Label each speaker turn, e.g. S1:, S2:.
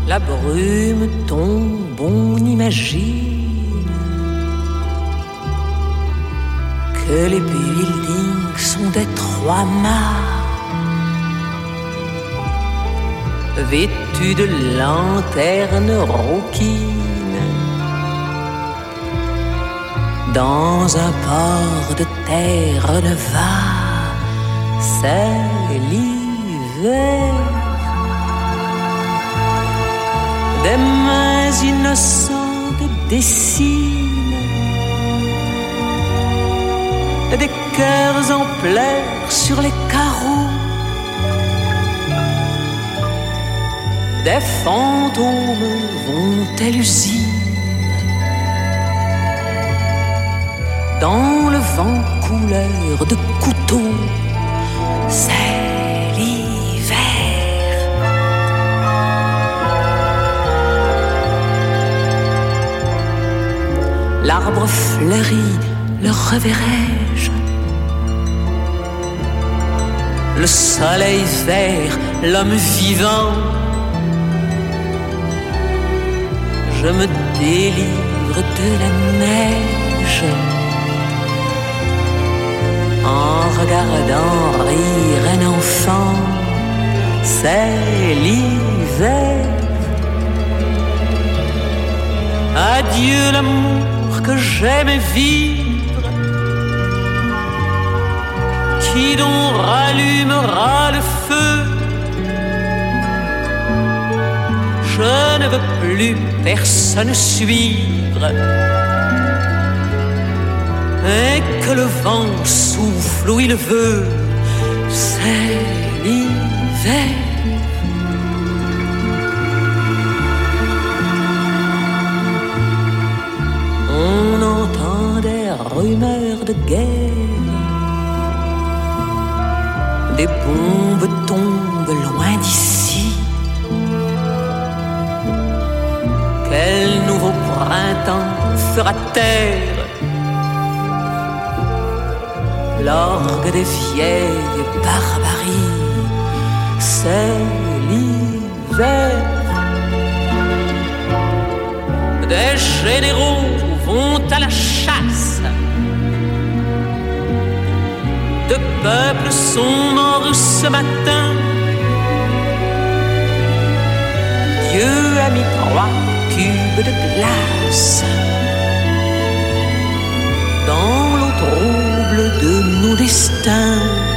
S1: La brume tombe, on imagine que les buildings sont des trois mâts vêtus de lanternes rouquines dans un port de terre de va. C'est l'hiver. Des mains innocentes dessinent des cœurs en pleurs sur les carreaux. Des fantômes vont à l'usine dans le vent couleur de couteau. C'est l'hiver. L'arbre fleuri, le reverrai-je? Le soleil vert, l'homme vivant. Je me délivre de la neige en regardant rire un enfant. C'est l'hiver. Adieu l'amour que j'aime vivre, qui donc rallumera le feu. Je ne veux plus personne suivre, et que le vent souffle où il veut. C'est l'hiver. On entend des rumeurs de guerre, des bombes tombent loin d'ici. Quel nouveau printemps fera taire l'orgue des vieilles barbaries? C'est l'hiver. Des généraux vont à la chasse, de peuples sont morts ce matin. Dieu a mis 3 cubes de glace dans l'eau trouble de nos destins.